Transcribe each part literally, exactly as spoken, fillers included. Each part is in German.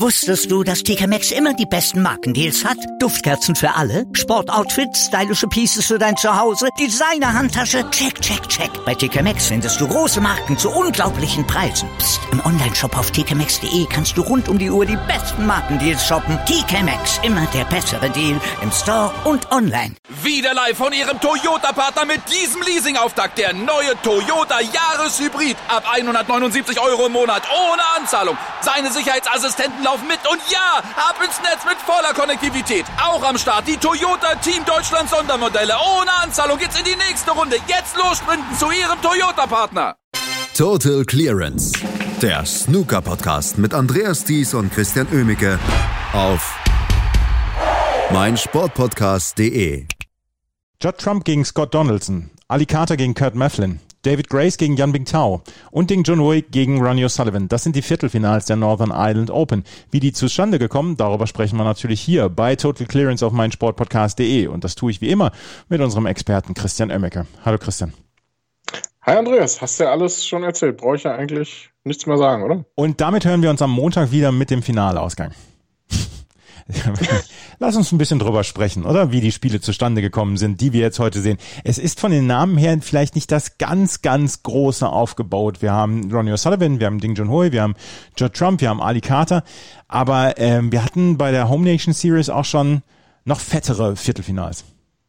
Wusstest du, dass T K Maxx immer die besten Markendeals hat? Duftkerzen für alle, Sportoutfits, stylische Pieces für dein Zuhause, Designer-Handtasche, check, check, check. Bei T K Maxx findest du große Marken zu unglaublichen Preisen. Psst. Im Onlineshop auf t k maxx punkt d e kannst du rund um die Uhr die besten Markendeals shoppen. T K Maxx, immer der bessere Deal im Store und online. Wieder live von Ihrem Toyota-Partner mit diesem Leasing-Auftakt. Der neue Toyota Jahreshybrid. Ab hundertneunundsiebzig Euro im Monat ohne Anzahlung. Seine Sicherheitsassistenten laufen mit und ja, ab ins Netz mit voller Konnektivität. Auch am Start die Toyota Team Deutschland Sondermodelle. Ohne Anzahlung geht's in die nächste Runde. Jetzt los sprinten zu Ihrem Toyota-Partner. Total Clearance. Der Snooker-Podcast mit Andreas Thies und Christian Oemicke auf meinsportpodcast punkt de. Judd Trump gegen Scott Donaldson, Ali Carter gegen Kurt Maflin, David Grace gegen Yan Bingtao und Ding Junhui gegen Ronnie O'Sullivan. Das sind die Viertelfinals der Northern Ireland Open. Wie die zustande gekommen, darüber sprechen wir natürlich hier bei Total Clearance auf meinsportpodcast punkt de. Und das tue ich wie immer mit unserem Experten Christian Oemicke. Hallo Christian. Hi Andreas, hast du ja alles schon erzählt. Brauche ich ja eigentlich nichts mehr sagen, oder? Und damit hören wir uns am Montag wieder mit dem Finalausgang. Lass uns ein bisschen drüber sprechen, oder? Wie die Spiele zustande gekommen sind, die wir jetzt heute sehen. Es ist von den Namen her vielleicht nicht das ganz, ganz Große aufgebaut. Wir haben Ronnie O'Sullivan, wir haben Ding Junhui, wir haben Judd Trump, wir haben Ali Carter. Aber ähm, wir hatten bei der Home Nation Series auch schon noch fettere Viertelfinals.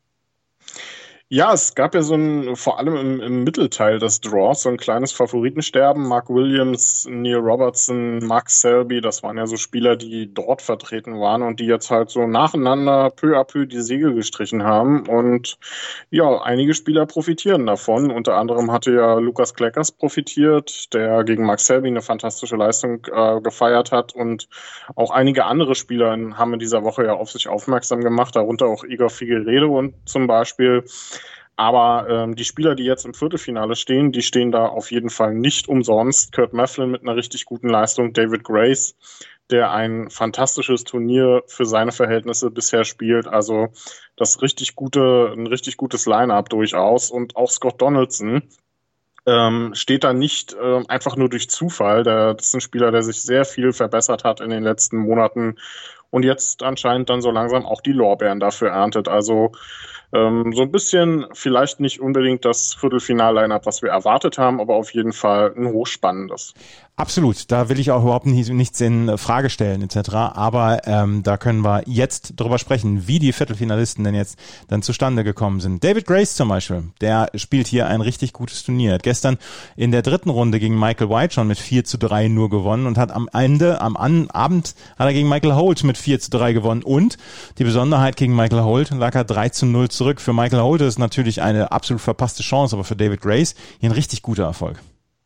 Ja, es gab ja so ein, vor allem im, im Mittelteil des Draws, so ein kleines Favoritensterben. Mark Williams, Neil Robertson, Mark Selby, das waren ja so Spieler, die dort vertreten waren und die jetzt halt so nacheinander peu à peu die Segel gestrichen haben. Und ja, einige Spieler profitieren davon. Unter anderem hatte ja Lukas Kleckers profitiert, der gegen Mark Selby eine fantastische Leistung äh, gefeiert hat. Und auch einige andere Spieler haben in dieser Woche ja auf sich aufmerksam gemacht, darunter auch Igor Figueiredo und zum Beispiel. Aber ähm, die Spieler, die jetzt im Viertelfinale stehen, die stehen da auf jeden Fall nicht umsonst. Kurt Maflin mit einer richtig guten Leistung, David Grace, der ein fantastisches Turnier für seine Verhältnisse bisher spielt. Also das richtig gute, ein richtig gutes Line-Up durchaus. Und auch Scott Donaldson ähm, steht da nicht äh, einfach nur durch Zufall. Der, das ist ein Spieler, der sich sehr viel verbessert hat in den letzten Monaten und jetzt anscheinend dann so langsam auch die Lorbeeren dafür erntet. Also Ähm, so ein bisschen, vielleicht nicht unbedingt das Viertelfinal-Line-Up, was wir erwartet haben, aber auf jeden Fall ein hochspannendes. Absolut, da will ich auch überhaupt nicht, nichts in Frage stellen et cetera. Aber ähm, da können wir jetzt drüber sprechen, wie die Viertelfinalisten denn jetzt dann zustande gekommen sind. David Grace zum Beispiel, der spielt hier ein richtig gutes Turnier. Hat gestern in der dritten Runde gegen Michael White schon mit vier zu drei nur gewonnen und hat am Ende, am An- Abend hat er gegen Michael Holt mit vier zu drei gewonnen. Und die Besonderheit gegen Michael Holt lag er drei zu null zurück. Für Michael Holt ist natürlich eine absolut verpasste Chance, aber für David Grace hier ein richtig guter Erfolg.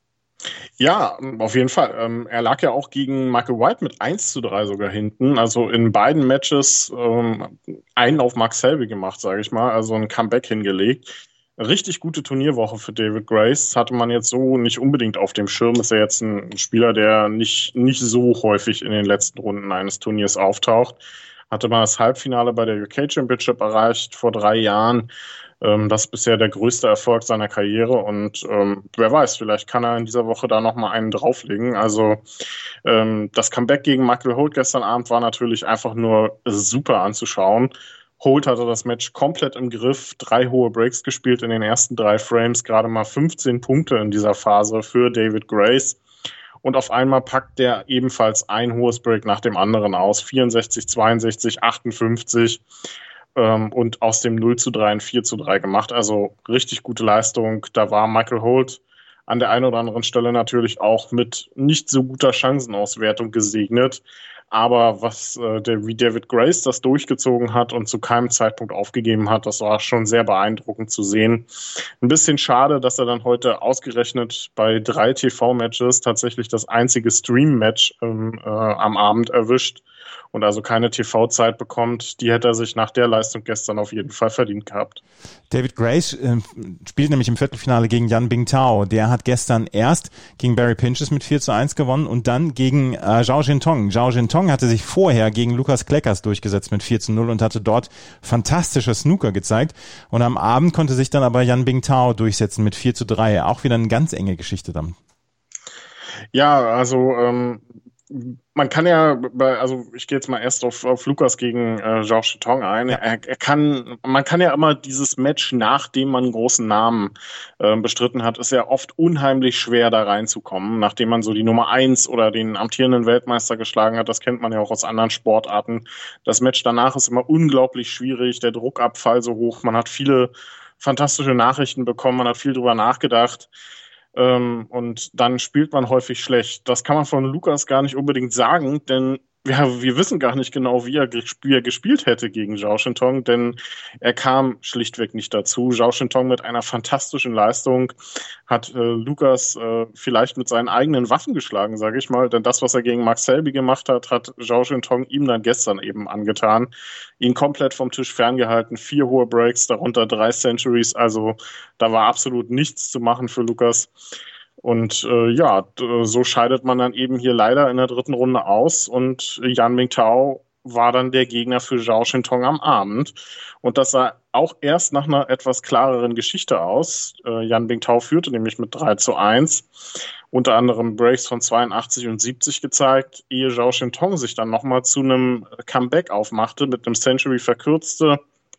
Ja, auf jeden Fall. Ähm, er lag ja auch gegen Michael White mit eins zu drei sogar hinten. Also in beiden Matches ähm, einen auf Mark Selby gemacht, sage ich mal. Also ein Comeback hingelegt. Richtig gute Turnierwoche für David Grace. Hatte man jetzt so nicht unbedingt auf dem Schirm. Ist ja jetzt ein Spieler, der nicht, nicht so häufig in den letzten Runden eines Turniers auftaucht. Hatte mal das Halbfinale bei der U K Championship erreicht vor drei Jahren. Ähm, das ist bisher der größte Erfolg seiner Karriere und ähm, wer weiß, vielleicht kann er in dieser Woche da nochmal einen drauflegen. Also ähm, das Comeback gegen Michael Holt gestern Abend war natürlich einfach nur super anzuschauen. Holt hatte das Match komplett im Griff, drei hohe Breaks gespielt in den ersten drei Frames, gerade mal fünfzehn Punkte in dieser Phase für David Grace. Und auf einmal packt der ebenfalls ein hohes Break nach dem anderen aus. vierundsechzig, zweiundsechzig, achtundfünfzig ähm, und aus dem null zu drei ein vier zu drei gemacht. Also richtig gute Leistung. Da war Michael Holt an der einen oder anderen Stelle natürlich auch mit nicht so guter Chancenauswertung gesegnet. Aber was äh, der, wie David Grace das durchgezogen hat und zu keinem Zeitpunkt aufgegeben hat, das war schon sehr beeindruckend zu sehen. Ein bisschen schade, dass er dann heute ausgerechnet bei drei T V-Matches tatsächlich das einzige Stream-Match ähm, äh, am Abend erwischt und also keine T V-Zeit bekommt. Die hätte er sich nach der Leistung gestern auf jeden Fall verdient gehabt. David Grace äh, spielt nämlich im Viertelfinale gegen Yan Bingtao. Der hat gestern erst gegen Barry Pinches mit vier zu eins gewonnen und dann gegen äh, Zhao Jintong. Zhao Jintong hatte sich vorher gegen Lukas Kleckers durchgesetzt mit vier zu null und hatte dort fantastische Snooker gezeigt. Und am Abend konnte sich dann aber Yan Bingtao durchsetzen mit vier zu drei. Auch wieder eine ganz enge Geschichte dann. Ja, also ähm, man kann ja, also ich gehe jetzt mal erst auf, auf Lukas gegen äh, Zhao Shitong ein. Ja. Er, er kann, man kann ja immer dieses Match, nachdem man einen großen Namen äh, bestritten hat, ist ja oft unheimlich schwer da reinzukommen, nachdem man so die Nummer eins oder den amtierenden Weltmeister geschlagen hat. Das kennt man ja auch aus anderen Sportarten. Das Match danach ist immer unglaublich schwierig, der Druckabfall so hoch. Man hat viele fantastische Nachrichten bekommen, man hat viel drüber nachgedacht. Ähm, und dann spielt man häufig schlecht. Das kann man von Lukas gar nicht unbedingt sagen, denn wir, wir wissen gar nicht genau, wie er, wie er gespielt hätte gegen Zhao Shintong, denn er kam schlichtweg nicht dazu. Zhao Shintong mit einer fantastischen Leistung hat äh, Lukas äh, vielleicht mit seinen eigenen Waffen geschlagen, sage ich mal, denn das, was er gegen Mark Selby gemacht hat, hat Zhao Shintong ihm dann gestern eben angetan. Ihn komplett vom Tisch ferngehalten, vier hohe Breaks, darunter drei Centuries, also da war absolut nichts zu machen für Lukas. Und äh, ja, so scheidet man dann eben hier leider in der dritten Runde aus und Yan Mingtao war dann der Gegner für Zhao Shintong am Abend. Und das sah auch erst nach einer etwas klareren Geschichte aus. Äh, Yan Mingtao führte nämlich mit drei zu eins, unter anderem Breaks von zweiundachtzig und siebzig gezeigt, ehe Zhao Shintong sich dann nochmal zu einem Comeback aufmachte, mit einem Century verkürzte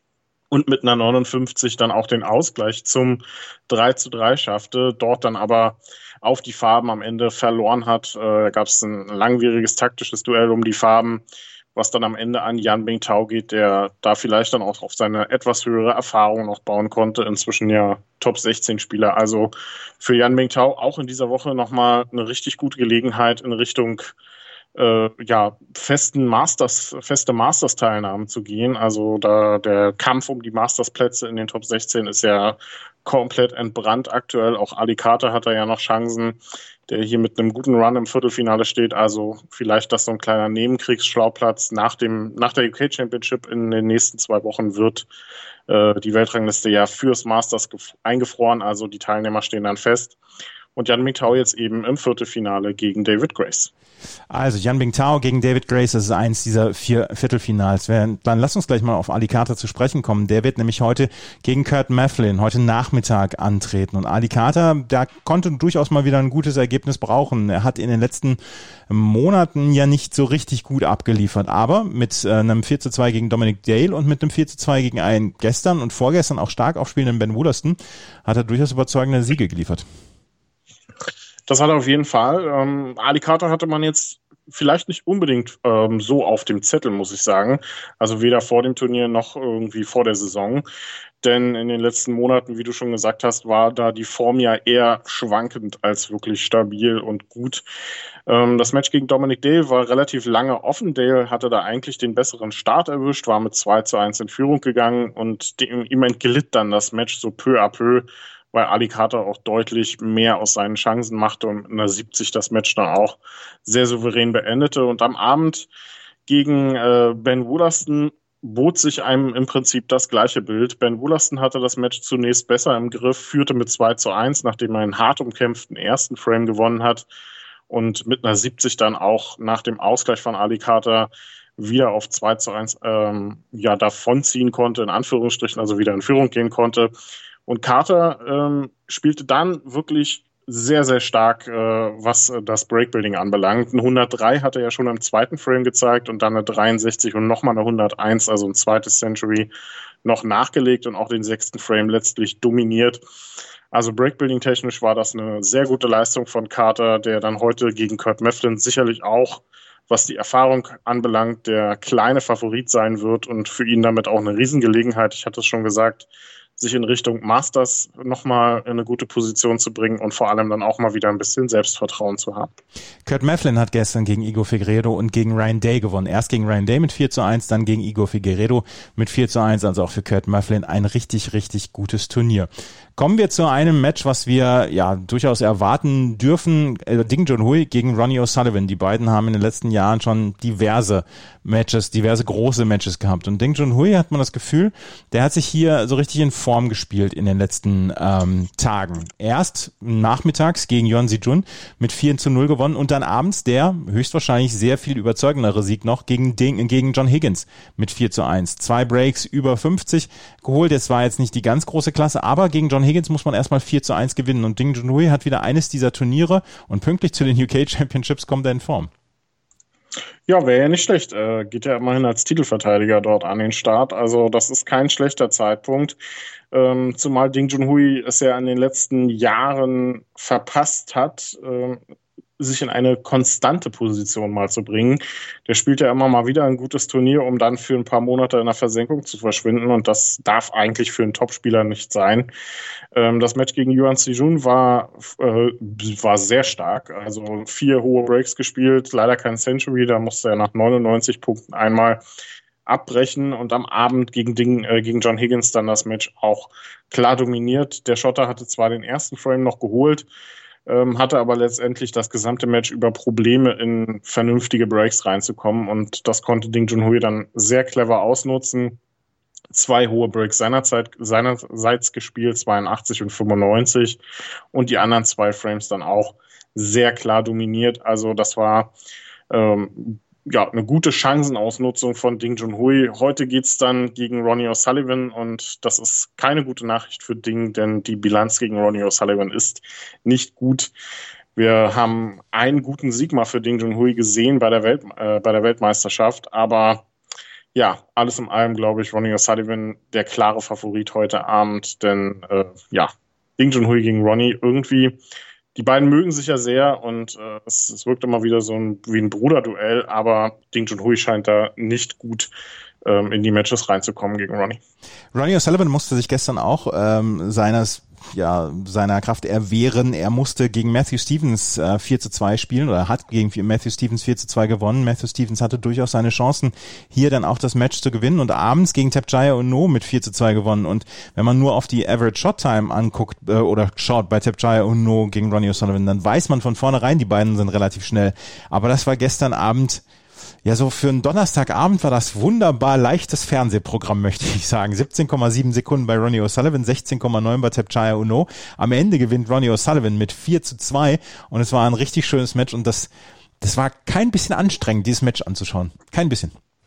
und mit einer neunundfünfzig dann auch den Ausgleich zum drei zu drei schaffte, dort dann aber auf die Farben am Ende verloren hat. Da äh, gab es ein langwieriges taktisches Duell um die Farben, was dann am Ende an Yan Mingtao geht, der da vielleicht dann auch auf seine etwas höhere Erfahrung noch bauen konnte. Inzwischen ja Top sechzehn Spieler. Also für Yan Mingtao auch in dieser Woche nochmal eine richtig gute Gelegenheit in Richtung Äh, ja, festen Masters, feste Masters-Teilnahmen zu gehen. Also da der Kampf um die Masters-Plätze in den Top sechzehn ist ja komplett entbrannt aktuell. Auch Ali Carter hat da ja noch Chancen, der hier mit einem guten Run im Viertelfinale steht. Also vielleicht das so ein kleiner Nebenkriegsschauplatz nach dem, nach der U K Championship in den nächsten zwei Wochen wird äh, die Weltrangliste ja fürs Masters gef- eingefroren. Also die Teilnehmer stehen dann fest. Und Yan Mingtao jetzt eben im Viertelfinale gegen David Grace. Also Yan Mingtao gegen David Grace, das ist eins dieser vier Viertelfinals. Dann lass uns gleich mal auf Ali Carter zu sprechen kommen. Der wird nämlich heute gegen Kurt Maflin heute Nachmittag antreten. Und Ali Carter, der konnte durchaus mal wieder ein gutes Ergebnis brauchen. Er hat in den letzten Monaten ja nicht so richtig gut abgeliefert. Aber mit einem vier zu zwei gegen Dominic Dale und mit einem vier zu zwei gegen einen gestern und vorgestern auch stark aufspielenden Ben Wollaston hat er durchaus überzeugende Siege geliefert. Das hat er auf jeden Fall. Ähm, Ali Carter hatte man jetzt vielleicht nicht unbedingt ähm, so auf dem Zettel, muss ich sagen. Also weder vor dem Turnier noch irgendwie vor der Saison. Denn in den letzten Monaten, wie du schon gesagt hast, war da die Form ja eher schwankend als wirklich stabil und gut. Ähm, das Match gegen Dominic Dale war relativ lange offen. Dale hatte da eigentlich den besseren Start erwischt, war mit zwei zu eins in Führung gegangen und dem, ihm entglitt dann das Match so peu à peu, weil Ali Carter auch deutlich mehr aus seinen Chancen machte und mit einer siebzig das Match dann auch sehr souverän beendete. Und am Abend gegen äh, Ben Wollaston bot sich einem im Prinzip das gleiche Bild. Ben Wollaston hatte das Match zunächst besser im Griff, führte mit zwei zu eins, nachdem er einen hart umkämpften ersten Frame gewonnen hat und mit einer siebzig dann auch nach dem Ausgleich von Ali Carter wieder auf zwei zu eins ähm, ja, davonziehen konnte, in Anführungsstrichen, also wieder in Führung gehen konnte. Und Carter ähm, spielte dann wirklich sehr, sehr stark, äh, was das Breakbuilding anbelangt. Ein hundertdrei hat er ja schon im zweiten Frame gezeigt und dann eine dreiundsechzig und nochmal eine hunderteins, also ein zweites Century, noch nachgelegt und auch den sechsten Frame letztlich dominiert. Also Breakbuilding-technisch war das eine sehr gute Leistung von Carter, der dann heute gegen Kurt Maflin sicherlich auch, was die Erfahrung anbelangt, der kleine Favorit sein wird und für ihn damit auch eine Riesengelegenheit, ich hatte es schon gesagt, sich in Richtung Masters nochmal in eine gute Position zu bringen und vor allem dann auch mal wieder ein bisschen Selbstvertrauen zu haben. Kurt Maflin hat gestern gegen Igor Figueiredo und gegen Ryan Day gewonnen. Erst gegen Ryan Day mit vier zu eins, dann gegen Igor Figueiredo mit vier zu eins. Also auch für Kurt Maflin ein richtig, richtig gutes Turnier. Kommen wir zu einem Match, was wir ja durchaus erwarten dürfen. Ding Junhui gegen Ronnie O'Sullivan. Die beiden haben in den letzten Jahren schon diverse Matches, diverse große Matches gehabt. Und Ding Junhui hat man das Gefühl, der hat sich hier so richtig in Form gespielt in den letzten ähm, Tagen. Erst nachmittags gegen Yeon Si-jun mit vier zu null gewonnen und dann abends der höchstwahrscheinlich sehr viel überzeugendere Sieg noch gegen, Ding, gegen John Higgins mit vier zu eins. Zwei Breaks über fünfzig geholt. Das war jetzt nicht die ganz große Klasse, aber gegen John Higgins muss man erstmal vier zu eins gewinnen und Ding Junhui hat wieder eines dieser Turniere und pünktlich zu den U K Championships kommt er in Form. Ja, wäre ja nicht schlecht. Äh, geht ja immerhin als Titelverteidiger dort an den Start. Also das ist kein schlechter Zeitpunkt. Ähm, zumal Ding Junhui es ja in den letzten Jahren verpasst hat, äh, sich in eine konstante Position mal zu bringen. Der spielt ja immer mal wieder ein gutes Turnier, um dann für ein paar Monate in der Versenkung zu verschwinden. Und das darf eigentlich für einen Topspieler nicht sein. Ähm, das Match gegen Yuan Sijun war, äh, war sehr stark. Also vier hohe Breaks gespielt, leider kein Century. Da musste er nach neunundneunzig Punkten einmal abbrechen und am Abend gegen, Ding, äh, gegen John Higgins dann das Match auch klar dominiert. Der Schotter hatte zwar den ersten Frame noch geholt, ähm, hatte aber letztendlich das gesamte Match über Probleme in vernünftige Breaks reinzukommen und das konnte Ding Junhui dann sehr clever ausnutzen. Zwei hohe Breaks seinerzeit, seinerseits gespielt, zweiundachtzig und fünfundneunzig und die anderen zwei Frames dann auch sehr klar dominiert. Also das war ähm, ja, eine gute Chancenausnutzung von Ding Junhui. Heute geht's dann gegen Ronnie O'Sullivan und das ist keine gute Nachricht für Ding, denn die Bilanz gegen Ronnie O'Sullivan ist nicht gut. Wir haben einen guten Sieg mal für Ding Junhui gesehen bei der Welt, äh, bei der Weltmeisterschaft, aber ja, alles in allem glaube ich, Ronnie O'Sullivan der klare Favorit heute Abend, denn äh, ja, Ding Junhui gegen Ronnie irgendwie. Die beiden mögen sich ja sehr und äh, es, es wirkt immer wieder so ein, wie ein Bruderduell, aber Ding Junhui scheint da nicht gut ähm, in die Matches reinzukommen gegen Ronnie. Ronnie O'Sullivan musste sich gestern auch ähm, seines ja, seiner Kraft erwehren. Er musste gegen Matthew Stevens äh, vier zu zwei spielen oder hat gegen Matthew Stevens vier zu zwei gewonnen. Matthew Stevens hatte durchaus seine Chancen, hier dann auch das Match zu gewinnen und abends gegen Tapjaya Uno mit vier zu zwei gewonnen. Und wenn man nur auf die Average Shot Time anguckt äh, oder schaut bei Tapjaya Uno gegen Ronnie O'Sullivan, dann weiß man von vornherein, die beiden sind relativ schnell. Aber das war gestern Abend ja, so für einen Donnerstagabend war das wunderbar leichtes Fernsehprogramm, möchte ich sagen. siebzehn Komma sieben Sekunden bei Ronnie O'Sullivan, sechzehn Komma neun bei Tapjaya Uno. Am Ende gewinnt Ronnie O'Sullivan mit vier zu zwei und es war ein richtig schönes Match und das, das war kein bisschen anstrengend, dieses Match anzuschauen. Kein bisschen.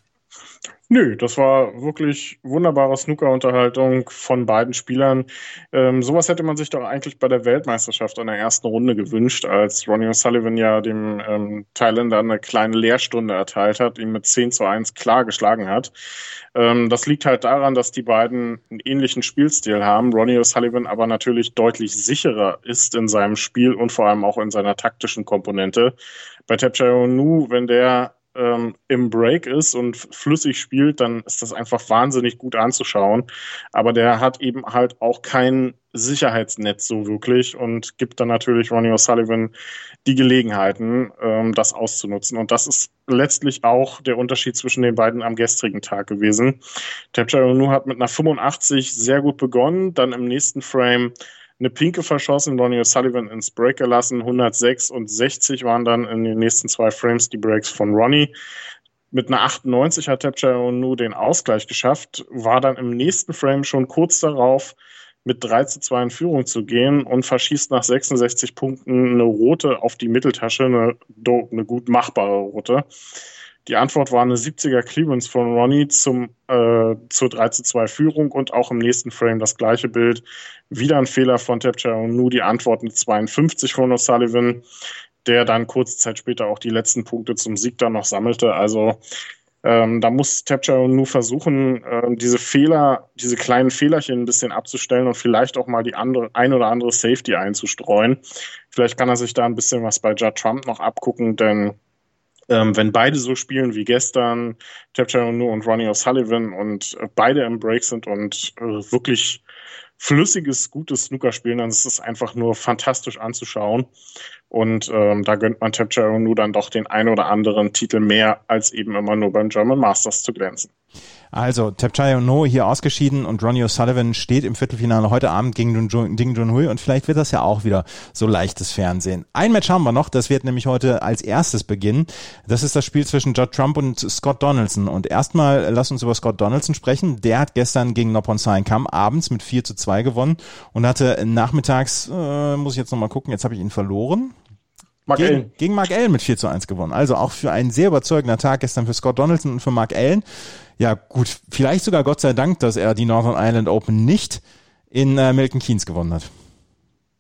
Nö, das war wirklich wunderbare Snooker-Unterhaltung von beiden Spielern. Ähm, sowas hätte man sich doch eigentlich bei der Weltmeisterschaft in der ersten Runde gewünscht, als Ronnie O'Sullivan ja dem ähm, Thailänder eine kleine Lehrstunde erteilt hat, ihn mit zehn zu eins klar geschlagen hat. Ähm, das liegt halt daran, dass die beiden einen ähnlichen Spielstil haben. Ronnie O'Sullivan aber natürlich deutlich sicherer ist in seinem Spiel und vor allem auch in seiner taktischen Komponente. Bei Tapjaya Uno, wenn der ähm, im Break ist und flüssig spielt, dann ist das einfach wahnsinnig gut anzuschauen. Aber der hat eben halt auch kein Sicherheitsnetz so wirklich und gibt dann natürlich Ronnie O'Sullivan die Gelegenheiten, ähm, das auszunutzen. Und das ist letztlich auch der Unterschied zwischen den beiden am gestrigen Tag gewesen. Tapjaya Uno hat mit einer fünfundachtzig sehr gut begonnen, dann im nächsten Frame eine Pinke verschossen, Ronnie O'Sullivan ins Break gelassen, hundertsechs und sechzig waren dann in den nächsten zwei Frames die Breaks von Ronnie. Mit einer achtundneunzig hat Tapjaya Uno den Ausgleich geschafft, war dann im nächsten Frame schon kurz darauf, mit drei zu zwei in Führung zu gehen und verschießt nach sechsundsechzig Punkten eine rote auf die Mitteltasche, eine, eine gut machbare rote. Die Antwort war eine siebziger Clearance von Ronnie zum, äh, zur drei zu zwei Führung und auch im nächsten Frame das gleiche Bild. Wieder ein Fehler von Tapjaya Uno, die Antwort eine zweiundfünfzig von O'Sullivan, der dann kurze Zeit später auch die letzten Punkte zum Sieg dann noch sammelte. Also ähm, da muss Tapjaya Uno versuchen, äh, diese Fehler, diese kleinen Fehlerchen ein bisschen abzustellen und vielleicht auch mal die andere, ein oder andere Safety einzustreuen. Vielleicht kann er sich da ein bisschen was bei Judd Trump noch abgucken, denn Ähm, wenn beide so spielen wie gestern, Tapjaya Uno und Ronnie O'Sullivan und äh, beide im Break sind und äh, wirklich flüssiges, gutes Snooker spielen, dann ist es einfach nur fantastisch anzuschauen. Und ähm, da gönnt man Tapjaya Uno dann doch den ein oder anderen Titel mehr, als eben immer nur beim German Masters zu glänzen. Also Tapjaya Uno hier ausgeschieden und Ronnie O'Sullivan steht im Viertelfinale heute Abend gegen Ding Junhui und vielleicht wird das ja auch wieder so leichtes Fernsehen. Ein Match haben wir noch, das wird nämlich heute als erstes beginnen. Das ist das Spiel zwischen Judd Trump und Scott Donaldson und erstmal lass uns über Scott Donaldson sprechen. Der hat gestern gegen Noppon Saenkham abends mit vier zu zwei gewonnen und hatte nachmittags, äh, muss ich jetzt nochmal gucken, jetzt habe ich ihn verloren. Mark gegen, Allen. gegen Mark Allen mit vier zu eins gewonnen. Also auch für einen sehr überzeugender Tag gestern für Scott Donaldson und für Mark Allen. Ja gut, vielleicht sogar Gott sei Dank, dass er die Northern Ireland Open nicht in äh, Milton Keynes gewonnen hat.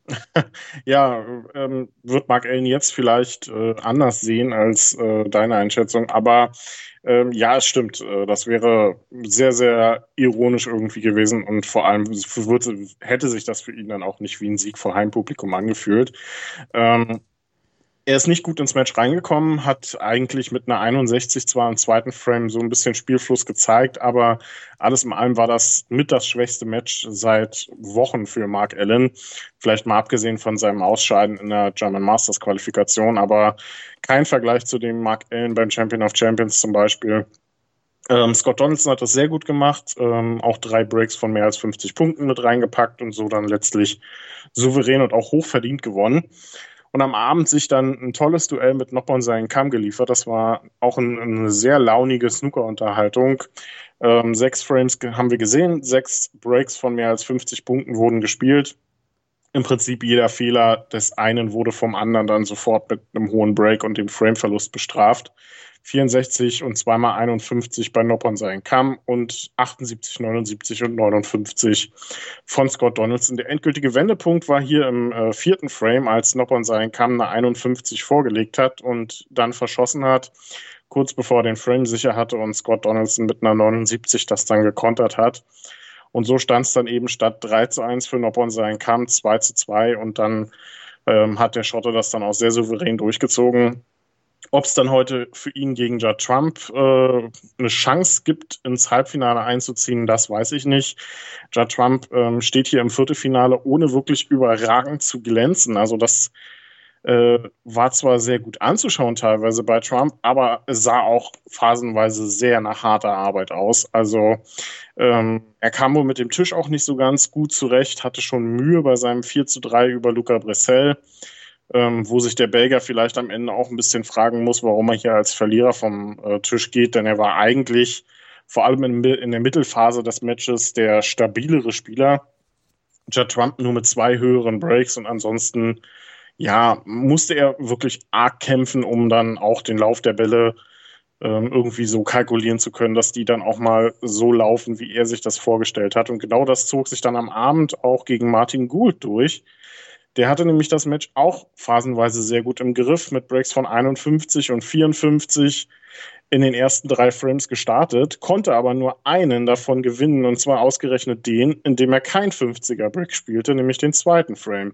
Ja, ähm, wird Mark Allen jetzt vielleicht äh, anders sehen als äh, deine Einschätzung, aber ähm, ja, es stimmt. Äh, das wäre sehr, sehr ironisch irgendwie gewesen und vor allem würde, hätte sich das für ihn dann auch nicht wie ein Sieg vor Heimpublikum angefühlt. Ähm, Er ist nicht gut ins Match reingekommen, hat eigentlich mit einer einundsechzig zwar im zweiten Frame so ein bisschen Spielfluss gezeigt, aber alles in allem war das mit das schwächste Match seit Wochen für Mark Allen. Vielleicht mal abgesehen von seinem Ausscheiden in der German Masters Qualifikation, aber kein Vergleich zu dem Mark Allen beim Champion of Champions zum Beispiel. Ähm, Scott Donaldson hat das sehr gut gemacht, ähm, auch drei Breaks von mehr als fünfzig Punkten mit reingepackt und so dann letztlich souverän und auch hochverdient gewonnen. Und am Abend sich dann ein tolles Duell mit Noppon Kam geliefert. Das war auch ein, eine sehr launige Snooker-Unterhaltung. Ähm, sechs Frames haben wir gesehen, sechs Breaks von mehr als fünfzig Punkten wurden gespielt. Im Prinzip jeder Fehler des einen wurde vom anderen dann sofort mit einem hohen Break und dem Frameverlust bestraft. vierundsechzig und zweimal einundfünfzig bei Noppon Kam und achtundsiebzig, neunundsiebzig und neunundfünfzig von Scott Donaldson. Der endgültige Wendepunkt war hier im äh, vierten Frame, als Noppon Kam eine einundfünfzig vorgelegt hat und dann verschossen hat, kurz bevor er den Frame sicher hatte und Scott Donaldson mit einer neunundsiebzig das dann gekontert hat. Und so stand es dann eben statt drei zu eins für Noppon Kam zwei zu zwei und dann ähm, hat der Schotte das dann auch sehr souverän durchgezogen. Ob es dann heute für ihn gegen Judd Trump äh, eine Chance gibt, ins Halbfinale einzuziehen, das weiß ich nicht. Judd Trump ähm, steht hier im Viertelfinale, ohne wirklich überragend zu glänzen. Also das äh, war zwar sehr gut anzuschauen teilweise bei Trump, aber es sah auch phasenweise sehr nach harter Arbeit aus. Also ähm, er kam wohl mit dem Tisch auch nicht so ganz gut zurecht, hatte schon Mühe bei seinem vier zu drei über Luca Bressel. Ähm, wo sich der Belgier vielleicht am Ende auch ein bisschen fragen muss, warum er hier als Verlierer vom äh, Tisch geht, denn er war eigentlich vor allem in, in der Mittelphase des Matches der stabilere Spieler. Judd Trump nur mit zwei höheren Breaks und ansonsten ja, musste er wirklich arg kämpfen, um dann auch den Lauf der Bälle ähm, irgendwie so kalkulieren zu können, dass die dann auch mal so laufen, wie er sich das vorgestellt hat. Und genau das zog sich dann am Abend auch gegen Martin Gould durch. Der hatte nämlich das Match auch phasenweise sehr gut im Griff, mit Breaks von einundfünfzig und vierundfünfzig in den ersten drei Frames gestartet, konnte aber nur einen davon gewinnen, und zwar ausgerechnet den, in dem er kein fünfziger Break spielte, nämlich den zweiten Frame.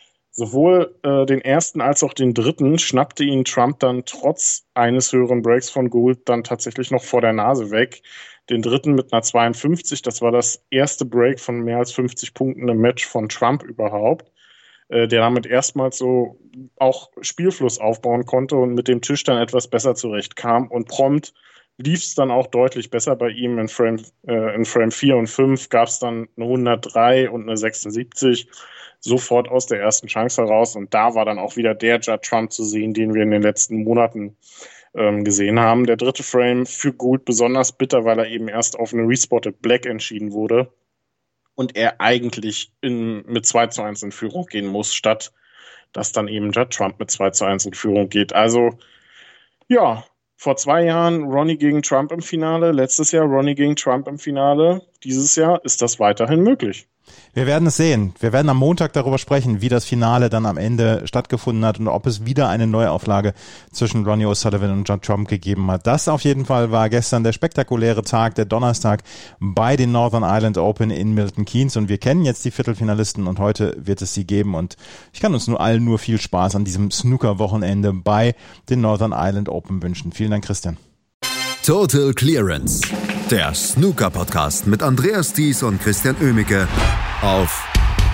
Sowohl äh, den ersten als auch den dritten schnappte ihn Trump dann trotz eines höheren Breaks von Gould dann tatsächlich noch vor der Nase weg. Den dritten mit einer zweiundfünfzig, das war das erste Break von mehr als fünfzig Punkten im Match von Trump überhaupt, der damit erstmals so auch Spielfluss aufbauen konnte und mit dem Tisch dann etwas besser zurechtkam. Und prompt lief es dann auch deutlich besser bei ihm. In Frame, äh, in Frame vier und fünf gab es dann eine hundertdrei und eine sechsundsiebzig sofort aus der ersten Chance heraus. Und da war dann auch wieder der Judd Trump zu sehen, den wir in den letzten Monaten ähm, gesehen haben. Der dritte Frame für Gould besonders bitter, weil er eben erst auf eine Respotted Black entschieden wurde und er eigentlich in, mit zwei zu eins in Führung gehen muss, statt dass dann eben Judd Trump mit zwei zu eins in Führung geht. Also, ja, vor zwei Jahren Ronnie gegen Trump im Finale, letztes Jahr Ronnie gegen Trump im Finale. Dieses Jahr ist das weiterhin möglich. Wir werden es sehen. Wir werden am Montag darüber sprechen, wie das Finale dann am Ende stattgefunden hat und ob es wieder eine Neuauflage zwischen Ronnie O'Sullivan und Judd Trump gegeben hat. Das auf jeden Fall war gestern der spektakuläre Tag, der Donnerstag bei den Northern Ireland Open in Milton Keynes, und wir kennen jetzt die Viertelfinalisten und heute wird es sie geben, und ich kann uns nur allen nur viel Spaß an diesem Snooker-Wochenende bei den Northern Ireland Open wünschen. Vielen Dank, Christian. Total Clearance, der Snooker-Podcast mit Andreas Thies und Christian Oemicke auf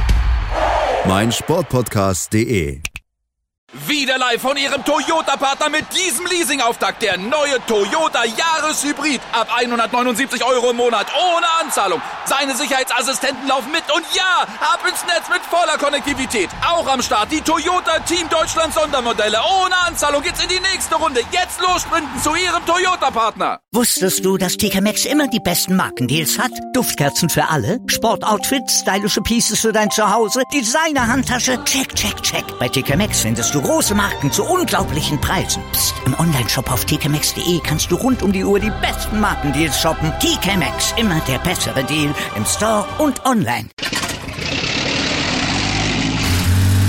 meinsportpodcast punkt de. Wieder live von Ihrem Toyota-Partner mit diesem Leasing-Auftakt. Der neue Toyota Jahreshybrid. Ab hundertneunundsiebzig Euro im Monat. Ohne Anzahlung. Seine Sicherheitsassistenten laufen mit. Und ja, ab ins Netz mit voller Konnektivität. Auch am Start die Toyota Team Deutschland Sondermodelle. Ohne Anzahlung geht's in die nächste Runde. Jetzt los sprinten zu Ihrem Toyota-Partner. Wusstest du, dass T K Maxx immer die besten Markendeals hat? Duftkerzen für alle, Sportoutfits, stylische Pieces für dein Zuhause, Designer-Handtasche, check, check, check. Bei T K Maxx findest du große Marken zu unglaublichen Preisen. Psst. Im Onlineshop auf t k maxx punkt de kannst du rund um die Uhr die besten Markendeals shoppen. T K Maxx, immer der bessere Deal im Store und online.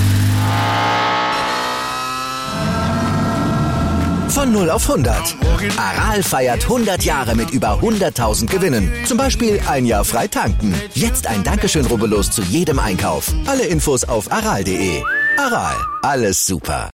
null auf hundert. Aral feiert hundert Jahre mit über hunderttausend Gewinnen. Zum Beispiel ein Jahr frei tanken. Jetzt ein Dankeschön, rubbellos zu jedem Einkauf. Alle Infos auf aral punkt de. Aral, alles super.